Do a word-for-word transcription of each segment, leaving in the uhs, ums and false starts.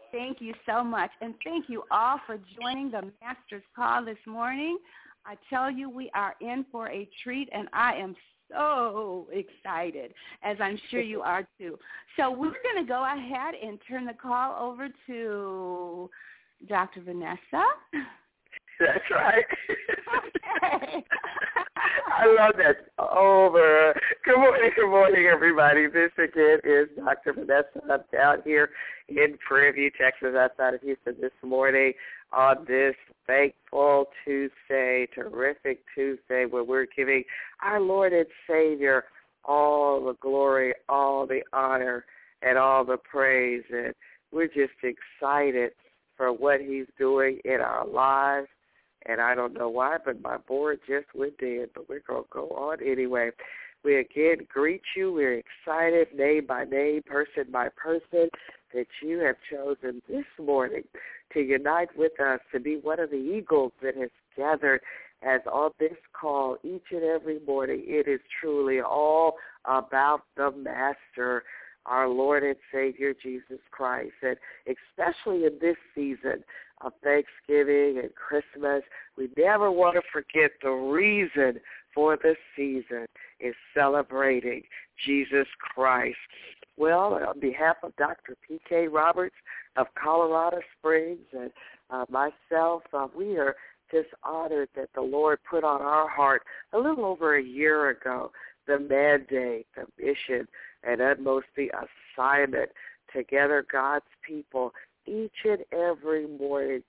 Thank you so much. And thank you all for joining the Master's Call this morning. I tell you, we are in for a treat, and I am so excited, as I'm sure you are too. So we're going to go ahead and turn the call over to Doctor Vanessa. That's right. Okay. I love that. Over. Good morning, good morning, everybody. This again is Doctor Vanessa. I'm down here in Prairie View, Texas, outside of Houston this morning on this thankful Tuesday, terrific Tuesday, where we're giving our Lord and Savior all the glory, all the honor, and all the praise. And we're just excited for what he's doing in our lives. And I don't know why, but my board just went dead, but we're going to go on anyway. We again greet you. We're excited, name by name, person by person, that you have chosen this morning to unite with us, to be one of the eagles that has gathered as on this call each and every morning. It is truly all about the Master, our Lord and Savior, Jesus Christ. And especially in this season of Thanksgiving and Christmas, we never want to forget the reason for the season is celebrating Jesus Christ. Well, on behalf of Doctor P K Roberts of Colorado Springs and uh, myself, uh, we are just honored that the Lord put on our heart a little over a year ago the mandate, the mission, and utmost the assignment to gather God's people each and every morning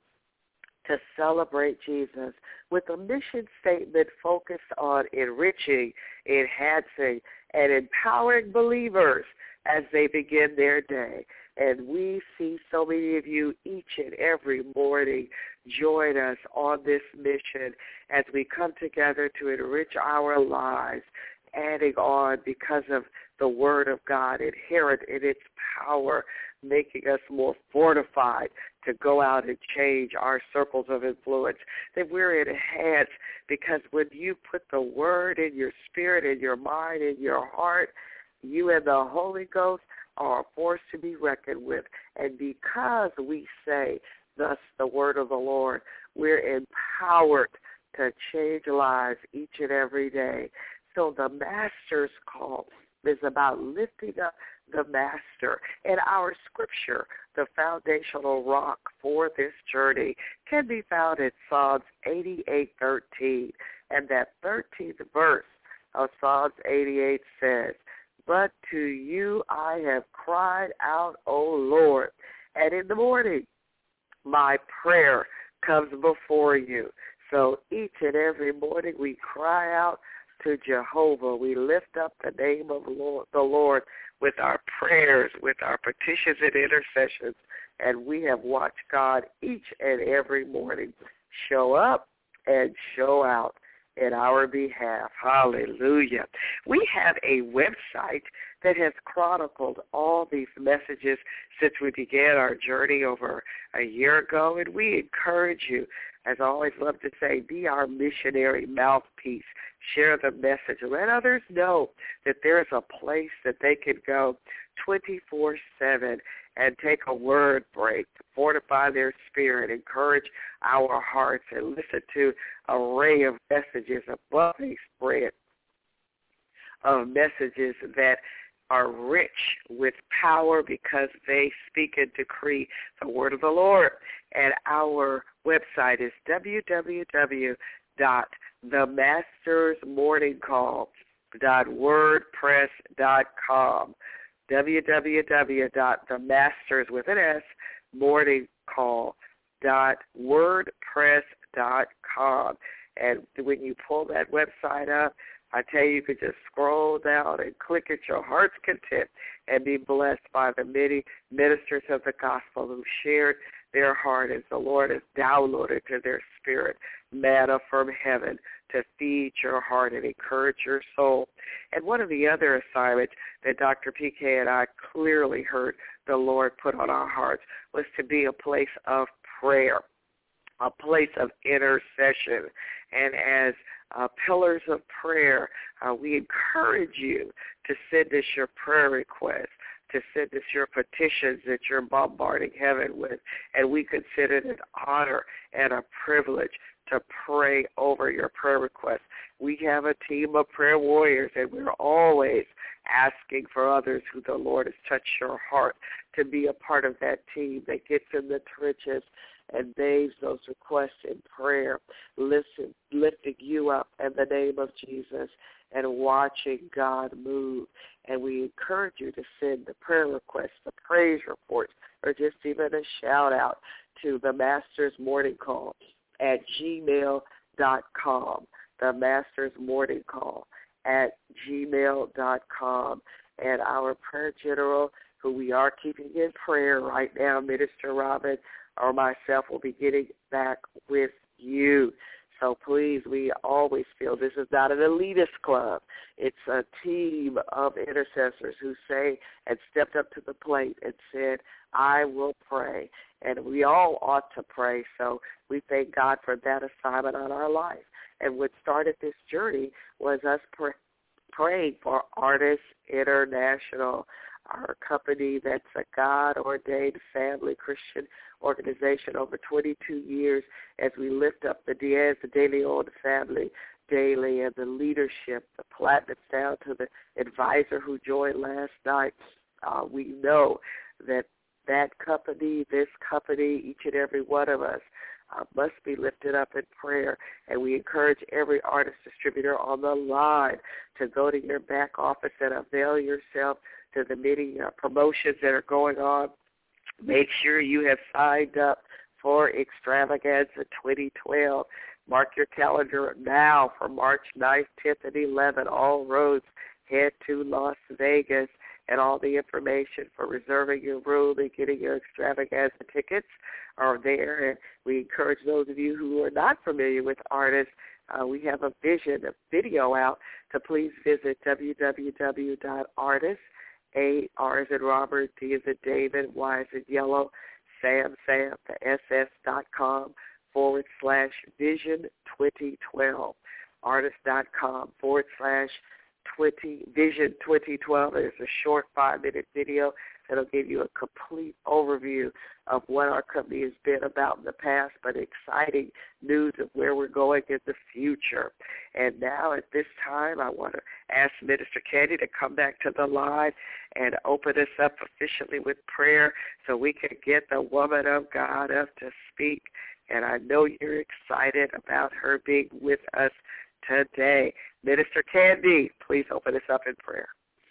to celebrate Jesus with a mission statement focused on enriching, enhancing, and empowering believers as they begin their day. And we see so many of you each and every morning join us on this mission as we come together to enrich our lives, adding on because of the Word of God inherent in its power, making us more fortified to go out and change our circles of influence, that we're enhanced because when you put the Word in your spirit, in your mind, in your heart, you and the Holy Ghost are a force to be reckoned with. And because we say, thus the word of the Lord, we're empowered to change lives each and every day. So the Master's Call is about lifting up the Master. And our scripture, the foundational rock for this journey, can be found in Psalms eighty-eight thirteen. And that thirteenth verse of Psalms eighty-eight says, "But to you I have cried out, O Lord, and in the morning my prayer comes before you." So each and every morning we cry out to Jehovah. We lift up the name of Lord, the Lord with our prayers, with our petitions and intercessions, and we have watched God each and every morning show up and show out in our behalf. Hallelujah. We have a website that has chronicled all these messages since we began our journey over a year ago, and we encourage you, as I always love to say, be our missionary mouthpiece. Share the message. Let others know that there's a place that they can go twenty-four seven and take a word break, fortify their spirit, encourage our hearts, and listen to an array of messages, above a spread of messages that are rich with power because they speak and decree the word of the Lord. And our website is w w w dot the masters morning call dot wordpress dot com. w w w dot the masters with an S morning call dot wordpress dot com. And when you pull that website up, I tell you, you could just scroll down and click at your heart's content and be blessed by the many ministers of the gospel who shared their heart as the Lord has downloaded to their spirit manna from heaven to feed your heart and encourage your soul. And one of the other assignments that Doctor P K and I clearly heard the Lord put on our hearts was to be a place of prayer, a place of intercession. And as uh, pillars of prayer, uh, we encourage you to send us your prayer requests to send us your petitions that you're bombarding heaven with. And we consider it an honor and a privilege to pray over your prayer requests. We have a team of prayer warriors, and we're always asking for others who the Lord has touched your heart to be a part of that team that gets in the trenches and names those requests in prayer, listen, lifting you up in the name of Jesus and watching God move. And we encourage you to send the prayer requests, the praise reports, or just even a shout-out to the Master's Morning Call at gmail dot com, the Master's Morning Call at gmail dot com. And our prayer general, who we are keeping in prayer right now, Minister Robin, or myself, will be getting back with you. So please, we always feel this is not an elitist club. It's a team of intercessors who say and stepped up to the plate and said, I will pray. And we all ought to pray. So we thank God for that assignment on our life. And what started this journey was us pr- praying for Artists International, our company that's a God-ordained family Christian organization over twenty-two years, as we lift up the Diaz, the De Leon family daily, and the leadership, the platinum down to the advisor who joined last night. Uh, we know that that company, this company, each and every one of us uh, must be lifted up in prayer. And we encourage every artist distributor on the line to go to your back office and avail yourself to the many uh, promotions that are going on. Make sure you have signed up for Extravaganza twenty twelve. Mark your calendar now for March ninth, tenth, and eleventh. All roads head to Las Vegas, and all the information for reserving your room and getting your Extravaganza tickets are there. And we encourage those of you who are not familiar with artists, uh, we have a vision, a video out, to please visit w w w dot artists, A, R as in Robert, D as in David, Y as in Yellow, Sam, Sam, the S S dot com forward slash vision twenty twelve, artist.com forward slash twenty vision twenty twelve. There's a short five-minute video that'll give you a complete overview of what our company has been about in the past, but exciting news of where we're going in the future. And now at this time, I want to ask Minister Candy to come back to the line and open us up officially with prayer so we can get the woman of God up to speak. And I know you're excited about her being with us today. Minister Candy, please open us up in prayer.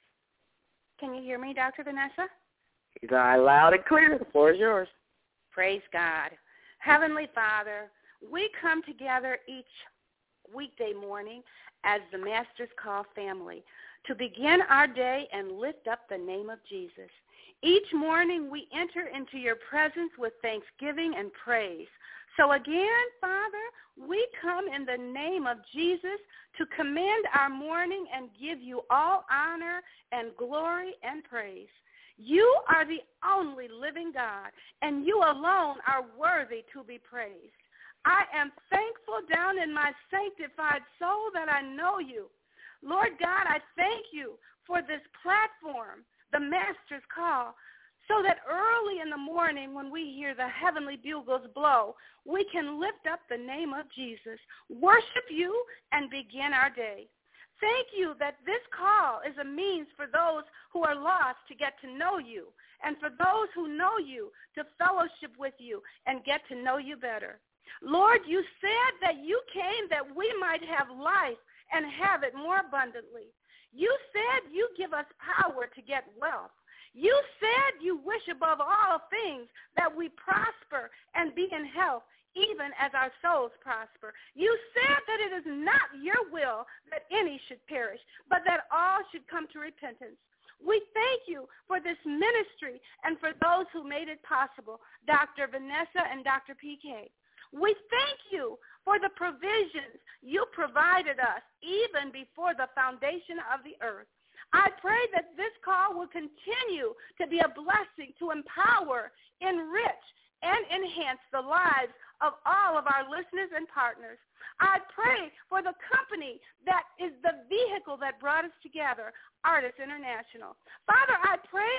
Can you hear me, Doctor Vanessa? He's loud and clear. The floor is yours. Praise God. Heavenly Father, we come together each weekday morning as the Master's Call family to begin our day and lift up the name of Jesus. Each morning we enter into your presence with thanksgiving and praise. So again, Father, we come in the name of Jesus to commend our morning and give you all honor and glory and praise. You are the only living God, and you alone are worthy to be praised. I am thankful down in my sanctified soul that I know you. Lord God, I thank you for this platform, the Master's Call, so that early in the morning when we hear the heavenly bugles blow, we can lift up the name of Jesus, worship you, and begin our day. Thank you that this call is a means for those who are lost to get to know you, and for those who know you to fellowship with you and get to know you better. Lord, you said that you came that we might have life and have it more abundantly. You said you give us power to get wealth. You said you wish above all things that we prosper and be in health, even as our souls prosper. You said that it is not your will that any should perish, but that all should come to repentance. We thank you for this ministry and for those who made it possible, Doctor Vanessa and Doctor P K. We thank you for the provisions you provided us even before the foundation of the earth. I pray that this call will continue to be a blessing to empower, enrich, and enhance the lives of all of our listeners and partners. I pray for the company that is the vehicle that brought us together, Artists International. Father, I pray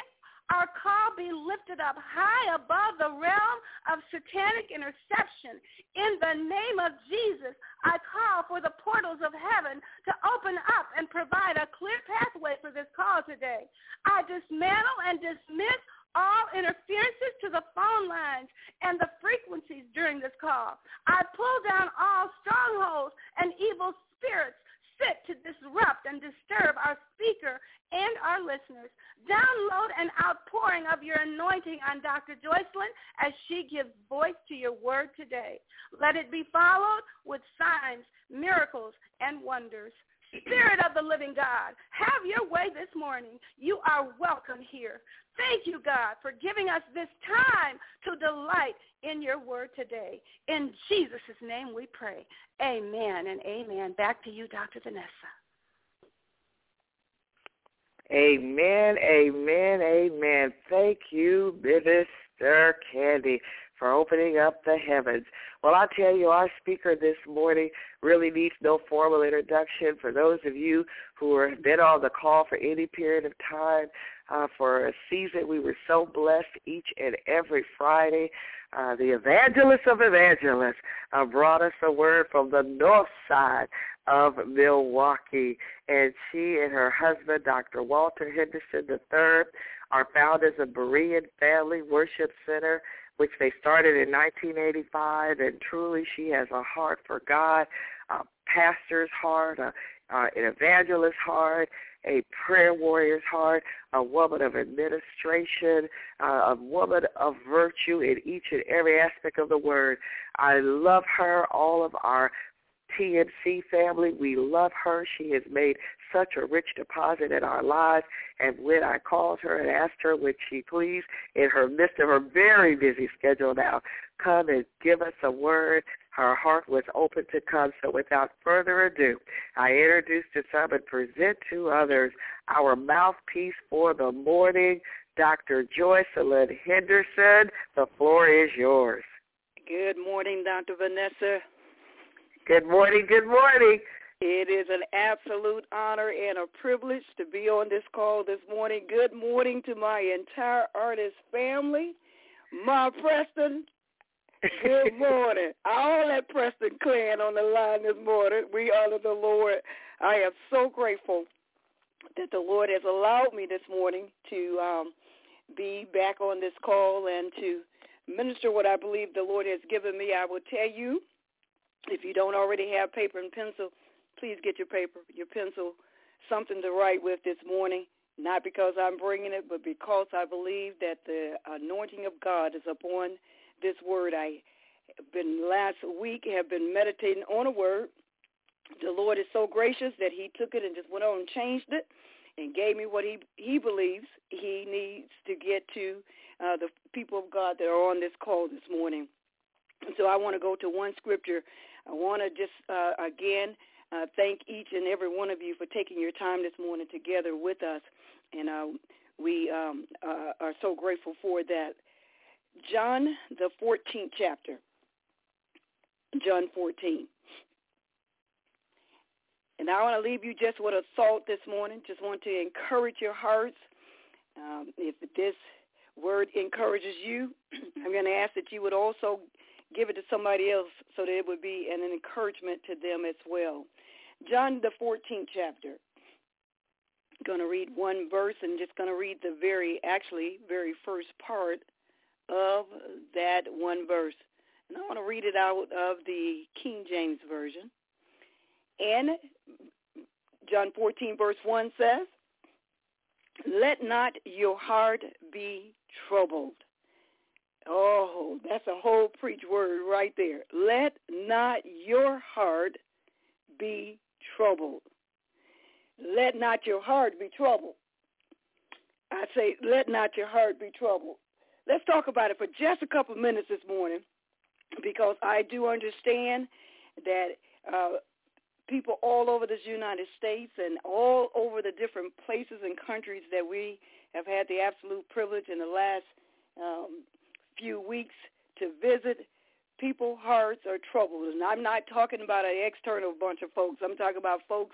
our call be lifted up high above the realm of satanic interception. In the name of Jesus, I call for the portals of heaven to open up and provide a clear pathway for this call today. I dismantle and dismiss all interferences to the phone lines and the frequencies during this call. I pull down all strongholds and evil spirits fit to disrupt and disturb our speaker and our listeners. Download an outpouring of your anointing on Doctor Joycelyn as she gives voice to your word today. Let it be followed with signs, miracles, and wonders. Spirit of the living God, have your way this morning. You are welcome here. Thank you, God, for giving us this time to delight in your word today. In Jesus' name we pray. Amen and amen. Back to you, Doctor Vanessa. Amen, amen, amen. Thank you, Minister Candy, for opening up the heavens. Well, I'll tell you, our speaker this morning really needs no formal introduction. For those of you who have been on the call for any period of time, uh, for a season, we were so blessed each and every Friday. Uh, the evangelist of evangelists uh, brought us a word from the north side of Milwaukee, and she and her husband, Doctor Walter Henderson the third, are founders of Berean Family Worship Center, which they started in nineteen eighty-five, and truly she has a heart for God, a pastor's heart, a, uh, an evangelist's heart, a prayer warrior's heart, a woman of administration, uh, a woman of virtue in each and every aspect of the word. I love her, all of our T N C family. We love her. She has made such a rich deposit in our lives. And when I called her and asked her, would she please, in her midst of her very busy schedule now, come and give us a word, her heart was open to come. So without further ado, I introduce to some and present to others our mouthpiece for the morning, Doctor Joycelyn Henderson. The floor is yours. Good morning, Doctor Vanessa. Good morning, good morning. It is an absolute honor and a privilege to be on this call this morning. Good morning to my entire artist family. Ma Preston, good morning. All that Preston clan on the line this morning, we honor the Lord. I am so grateful that the Lord has allowed me this morning to um, be back on this call and to minister what I believe the Lord has given me. I will tell you, if you don't already have paper and pencil, please get your paper, your pencil, something to write with this morning, not because I'm bringing it, but because I believe that the anointing of God is upon this word. I have been last week have been meditating on a word. The Lord is so gracious that he took it and just went on and changed it and gave me what he, he believes he needs to get to uh, the people of God that are on this call this morning. And so I want to go to one scripture. I want to just, uh, again, uh, thank each and every one of you for taking your time this morning together with us, and uh, we um, uh, are so grateful for that. John, the fourteenth chapter, John fourteen. And I want to leave you just with a thought this morning. Just want to encourage your hearts. Um, if this word encourages you, I'm going to ask that you would also give it to somebody else so that it would be an encouragement to them as well. John, the fourteenth chapter. I'm going to read one verse and just going to read the very, actually, very first part of that one verse. And I want to read it out of the King James Version. And John fourteen, verse one says, "Let not your heart be troubled." Oh, that's a whole preach word right there. Let not your heart be troubled. Let not your heart be troubled. I say, let not your heart be troubled. Let's talk about it for just a couple of minutes this morning, because I do understand that uh, people all over this United States and all over the different places and countries that we have had the absolute privilege in the last um, few weeks to visit, people's hearts are troubled. And I'm not talking about an external bunch of folks. I'm talking about folks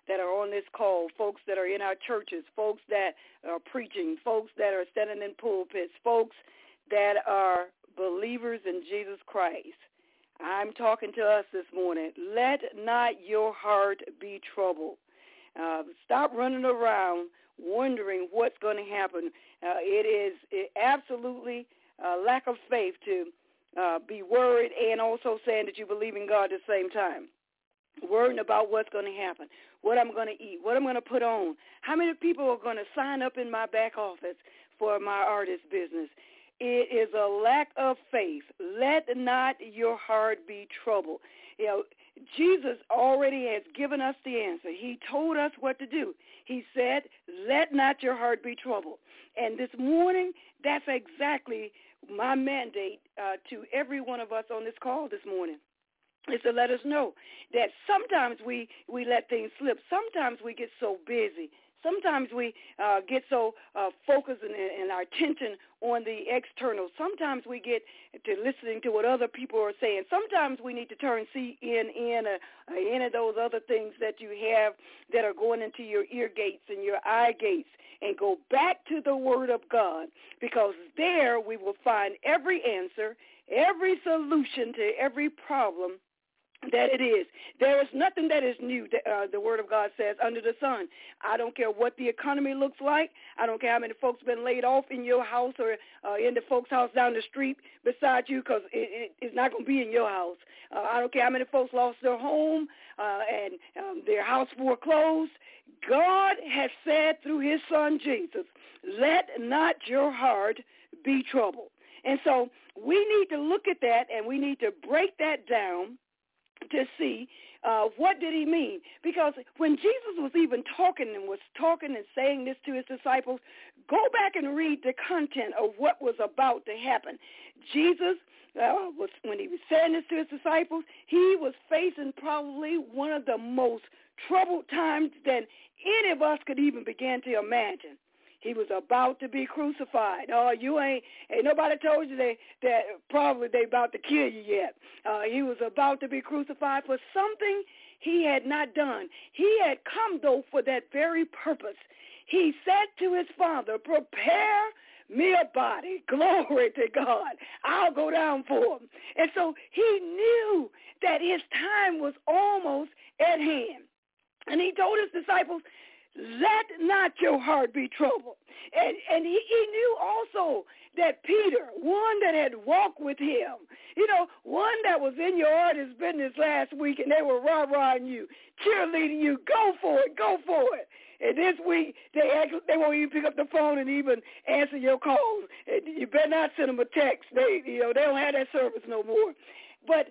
that are on this call, folks that are in our churches, folks that are preaching, folks that are standing in pulpits, folks that are believers in Jesus Christ. I'm talking to us this morning. Let not your heart be troubled. Uh, stop running around wondering what's going to happen. Uh, it is it absolutely a lack of faith to uh, be worried and also saying that you believe in God at the same time. Worrying about what's going to happen, what I'm going to eat, what I'm going to put on, how many people are going to sign up in my back office for my artist business. It is a lack of faith. Let not your heart be troubled. You know, Jesus already has given us the answer. He told us what to do. He said, let not your heart be troubled. And this morning, that's exactly my mandate uh, to every one of us on this call this morning, is to let us know that sometimes we, we let things slip. Sometimes we get so busy. Sometimes we uh, get so uh, focused in, in our attention on the external. Sometimes we get to listening to what other people are saying. Sometimes we need to turn C N N or, or any of those other things that you have that are going into your ear gates and your eye gates and go back to the Word of God, because there we will find every answer, every solution to every problem that it is. There is nothing that is new, uh, the Word of God says, under the sun. I don't care what the economy looks like. I don't care how many folks been laid off in your house or uh, in the folks' house down the street beside you, because it, it, it's not going to be in your house. Uh, I don't care how many folks lost their home uh, and um, their house foreclosed. God has said through his Son Jesus, let not your heart be troubled. And so we need to look at that, and we need to break that down to see uh, what did he mean. Because when Jesus was even talking and was talking and saying this to his disciples, go back and read the content of what was about to happen. Jesus, uh, was when he was saying this to his disciples, he was facing probably one of the most troubled times that any of us could even begin to imagine. He was about to be crucified. Oh, you ain't, ain't nobody told you they, that probably they about to kill you yet. Uh, he was about to be crucified for something he had not done. He had come, though, for that very purpose. He said to his Father, prepare me a body. Glory to God. I'll go down for him. And so he knew that his time was almost at hand. And he told his disciples, let not your heart be troubled. And, and he, he knew also that Peter, one that had walked with him, you know, one that was in your artist business last week, and they were rah-rahing you, cheerleading you, go for it, go for it. And this week, they act, they won't even pick up the phone and even answer your calls. And you better not send them a text. They, you know, they don't have that service no more. But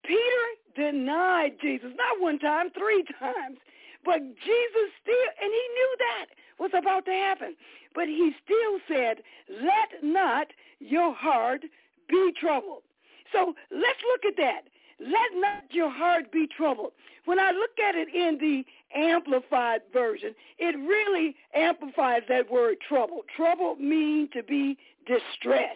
Peter denied Jesus, not one time, three times. But Jesus still, and he knew that was about to happen, but he still said, let not your heart be troubled. So let's look at that. Let not your heart be troubled. When I look at it in the Amplified version, it really amplifies that word trouble. Trouble means to be distressed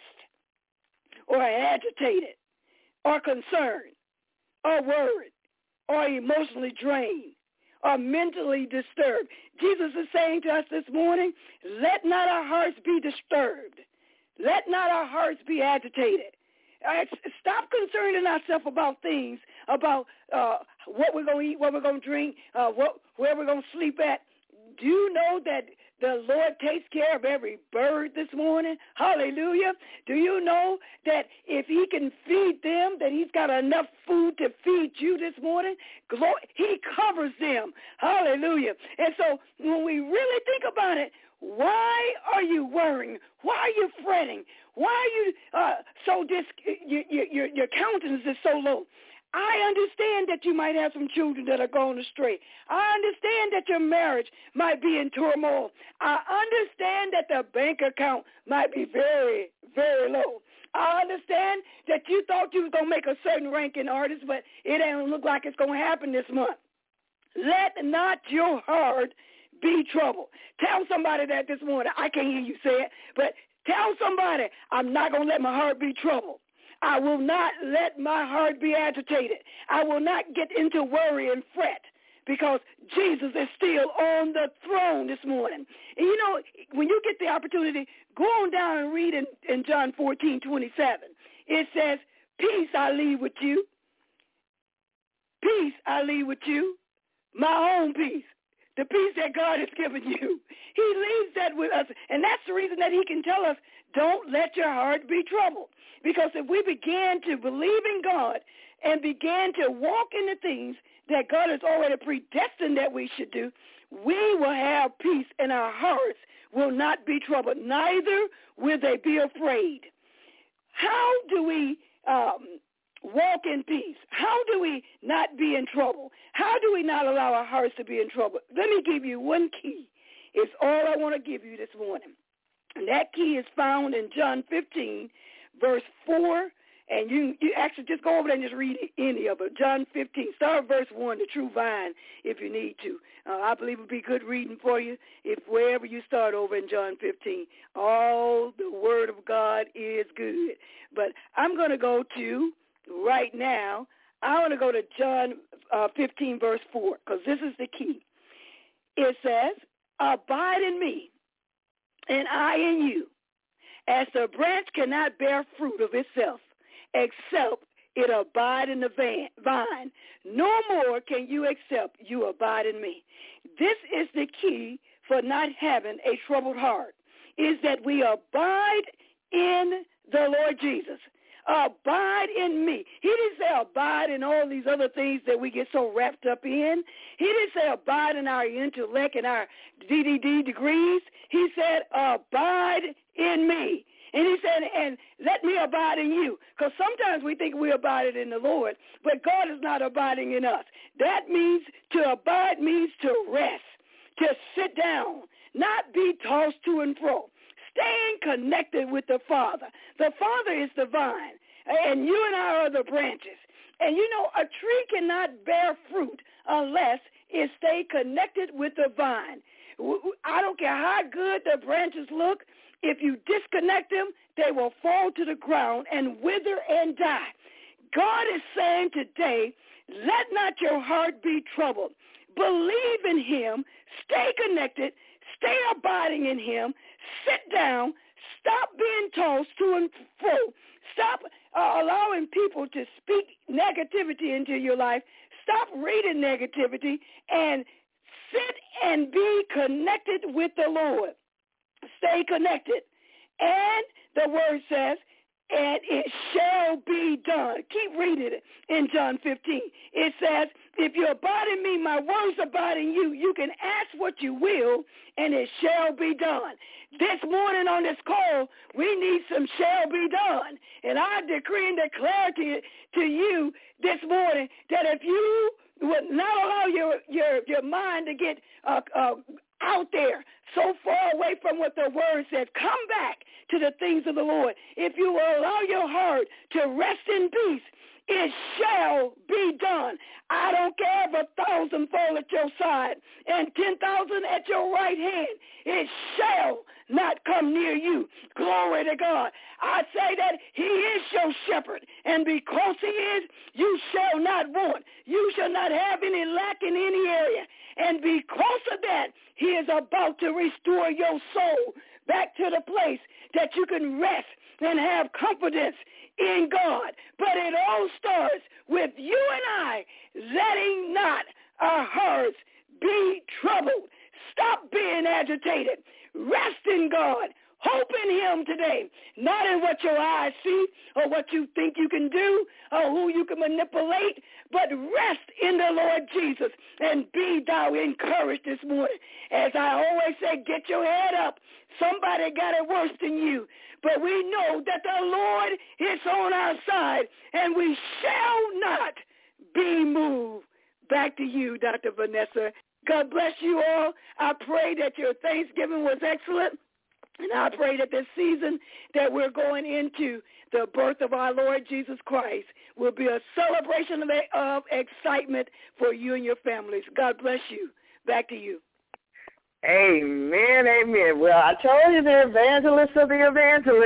or agitated or concerned or worried or emotionally drained, are mentally disturbed. Jesus is saying to us this morning, let not our hearts be disturbed. Let not our hearts be agitated. Uh, stop concerning ourselves about things, about uh, what we're going to eat, what we're going to drink, uh, what, where we're going to sleep at. Do you know that the Lord takes care of every bird this morning? Hallelujah. Do you know that if he can feed them, that he's got enough food to feed you this morning? He covers them. Hallelujah. And so when we really think about it, why are you worrying? Why are you fretting? Why are you uh, so dis- your, your, your countenance is so low? I understand that you might have some children that are going astray. I understand that your marriage might be in turmoil. I understand that the bank account might be very, very low. I understand that you thought you was going to make a certain ranking artist, but it ain't look like it's going to happen this month. Let not your heart be troubled. Tell somebody that this morning. I can't hear you say it, but tell somebody, I'm not going to let my heart be troubled. I will not let my heart be agitated. I will not get into worry and fret, because Jesus is still on the throne this morning. And you know, when you get the opportunity, go on down and read in, in John fourteen twenty-seven. It says, peace I leave with you. Peace I leave with you. My own peace. The peace that God has given you. He leaves that with us. And that's the reason that he can tell us, don't let your heart be troubled. Because if we begin to believe in God and begin to walk in the things that God has already predestined that we should do, we will have peace and our hearts will not be troubled. Neither will they be afraid. How do we um, walk in peace? How do we not be in trouble? How do we not allow our hearts to be in trouble? Let me give you one key. It's all I want to give you this morning. And that key is found in John fifteen, verse four. And you, you actually just go over there and just read any of it. John fifteen, start verse one, the true vine, if you need to. Uh, I believe it would be good reading for you if wherever you start over in John fifteen. All the word of God is good. But I'm going to go to, right now, I want to go to John uh, fifteen, verse four, because this is the key. It says, abide in me, and I in you, as the branch cannot bear fruit of itself, except it abide in the vine. No more can you except you abide in me. This is the key for not having a troubled heart, is that we abide in the Lord Jesus. Abide in me. He didn't say abide in all these other things that we get so wrapped up in. He didn't say abide in our intellect and our D D D degrees. He said abide in me. And he said, and let me abide in you. Because sometimes we think we abide in the Lord, but God is not abiding in us. That means to abide means to rest, to sit down, not be tossed to and fro. Staying connected with the Father. The Father is the vine, and you and I are the branches. And you know, a tree cannot bear fruit unless it stays connected with the vine. I don't care how good the branches look. If you disconnect them, they will fall to the ground and wither and die. God is saying today, let not your heart be troubled. Believe in him. Stay connected. Stay abiding in him. Sit down. Stop being tossed to and fro. Stop uh, allowing people to speak negativity into your life. Stop reading negativity and sit and be connected with the Lord. Stay connected. And the word says, and it shall be done. Keep reading it in John fifteen. It says, if you abide in me, my words abide in you. You can ask what you will, and it shall be done. This morning on this call, we need some shall be done. And I decree and declare to, to you this morning that if you would not allow your, your, your mind to get uh, uh, out there so far away from what the word said, come back to the things of the Lord. If you will allow your heart to rest in peace, it shall be done. I don't care if a thousand fall at your side and ten thousand at your right hand. It shall not come near you. Glory to God. I say that he is your shepherd, and because he is, you shall not want. You shall not have any lack in any area. And because of that, he is about to restore your soul back to the place that you can rest and have confidence in God. But it all starts with you and I letting not our hearts be troubled. Stop being agitated. Rest in God. Hope in him today, not in what your eyes see or what you think you can do or who you can manipulate, but rest in the Lord Jesus and be thou encouraged this morning. As I always say, get your head up. Somebody got it worse than you, but we know that the Lord is on our side, and we shall not be moved. Back to you, Doctor Vanessa. God bless you all. I pray that your Thanksgiving was excellent. And I pray that this season that we're going into, the birth of our Lord Jesus Christ, will be a celebration of, of excitement for you and your families. God bless you. Back to you. Amen, amen. Well, I told you the evangelist of the evangelists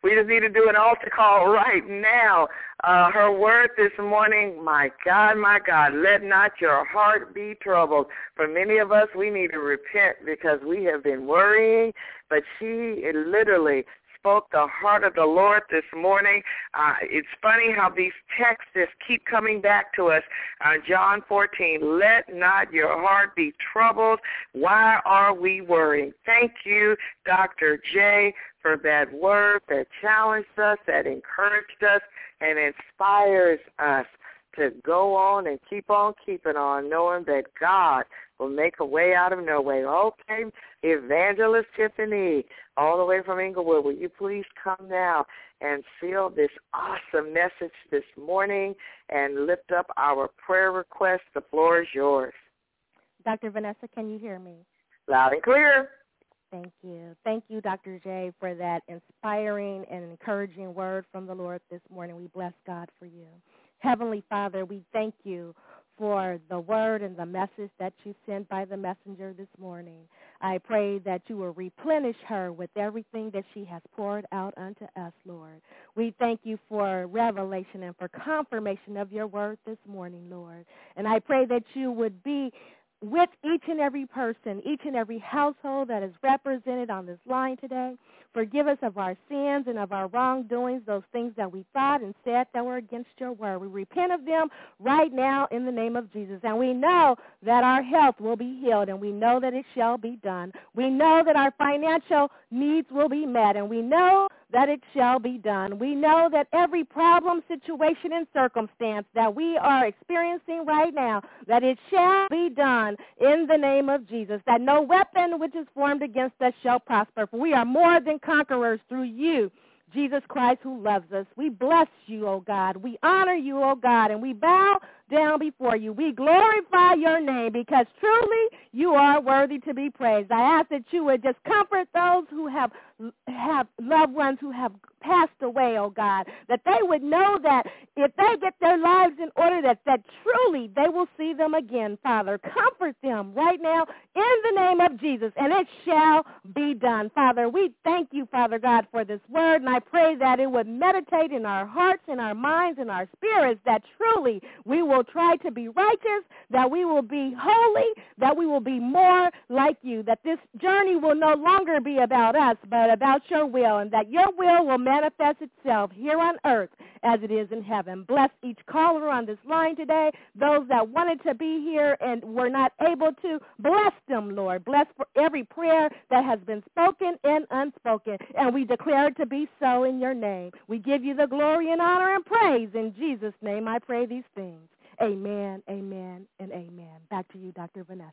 We just need to do an altar call right now. Uh, her word this morning, my God, my God, let not your heart be troubled. For many of us, we need to repent because we have been worrying, but she literally spoke the heart of the Lord this morning. Uh, it's funny how these texts just keep coming back to us. Uh, John fourteen, let not your heart be troubled. Why are we worrying? Thank you, Doctor J, for that word that challenged us, that encouraged us, and inspires us to go on and keep on keeping on, knowing that God will make a way out of no way. Okay, Evangelist Tiffany, all the way from Inglewood, will you please come now and seal this awesome message this morning and lift up our prayer request? The floor is yours. Doctor Vanessa, can you hear me? Loud and clear. Thank you. Thank you, Doctor J, for that inspiring and encouraging word from the Lord this morning. We bless God for you. Heavenly Father, we thank you for the word and the message that you sent by the messenger this morning. I pray that you will replenish her with everything that she has poured out unto us, Lord. We thank you for revelation and for confirmation of your word this morning, Lord. And I pray that you would be with each and every person, each and every household that is represented on this line today. Forgive us of our sins and of our wrongdoings, those things that we thought and said that were against your word. We repent of them right now in the name of Jesus. And we know that our health will be healed, and we know that it shall be done. We know that our financial needs will be met, and we know that it shall be done. We know that every problem, situation, and circumstance that we are experiencing right now, that it shall be done in the name of Jesus, that no weapon which is formed against us shall prosper, for we are more than conquerors through you, Jesus Christ, who loves us. We bless you, O God. We honor you, O God, and we bow down before you. We glorify your name because truly you are worthy to be praised. I ask that you would just comfort those who have have loved ones who have passed away, oh God, that they would know that if they get their lives in order, that, that truly they will see them again, Father. Comfort them right now in the name of Jesus, and it shall be done, Father. We thank you, Father God, for this word, and I pray that it would meditate in our hearts, in our minds, in our spirits, that truly we will try to be righteous, that we will be holy, that we will be more like you, that this journey will no longer be about us, but about your will, and that your will will manifest itself here on earth as it is in heaven. Bless each caller on this line today, those that wanted to be here and were not able to. Bless them, Lord. Bless for every prayer that has been spoken and unspoken, and we declare it to be so in your name. We give you the glory and honor and praise. In Jesus' name I pray these things. Amen, amen, and amen. Back to you, Doctor Vanessa.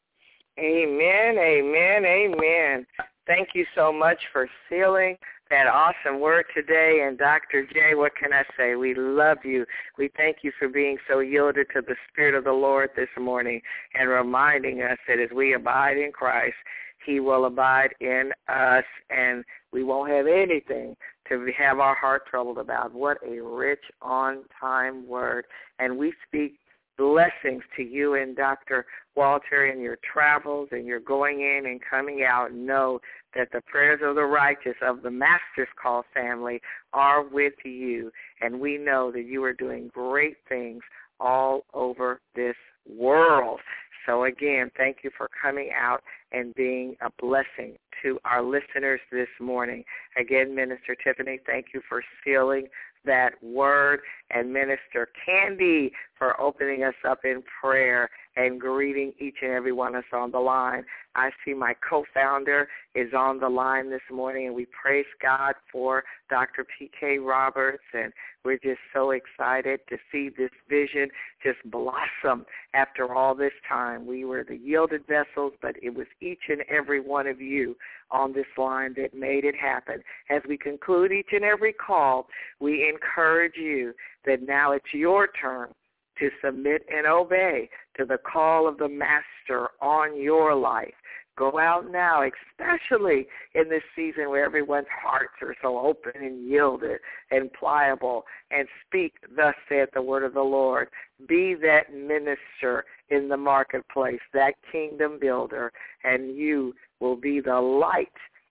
Amen, amen, amen. Thank you so much for sealing that awesome word today. And Doctor J, what can I say? We love you. We thank you for being so yielded to the Spirit of the Lord this morning and reminding us that as we abide in Christ, he will abide in us, and we won't have anything to have our heart troubled about. What a rich, on-time word. And we speak blessings to you and Doctor Walter in your travels and your going in and coming out. Know that the prayers of the righteous of the Master's Call family are with you, and we know that you are doing great things all over this world. So again, thank you for coming out and being a blessing to our listeners this morning. Again, Minister Tiffany, thank you for sealing that word, and Minister Candy for opening us up in prayer and greeting each and every one of us on the line. I see my co-founder is on the line this morning, and we praise God for Doctor P K Roberts, and we're just so excited to see this vision just blossom after all this time. We were the yielded vessels, but it was each and every one of you on this line that made it happen. As we conclude each and every call, we encourage you that now it's your turn to submit and obey to the call of the Master on your life. Go out now, especially in this season where everyone's hearts are so open and yielded and pliable, and speak, thus saith the word of the Lord. Be that minister in the marketplace, that kingdom builder, and you will be the light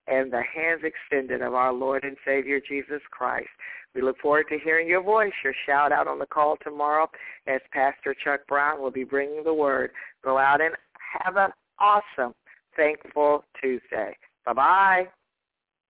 and the hands extended of our Lord and Savior Jesus Christ. We look forward to hearing your voice, your shout out on the call tomorrow as Pastor Chuck Brown will be bringing the word. Go out and have an awesome, thankful Tuesday. Bye-bye.